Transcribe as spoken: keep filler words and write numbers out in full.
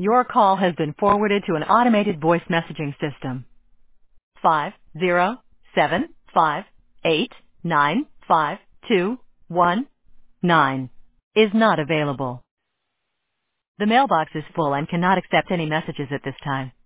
Your call has been forwarded to an automated voice messaging system. Five zero seven five eight nine five two one nine is not available. The mailbox is full and cannot accept any messages at this time.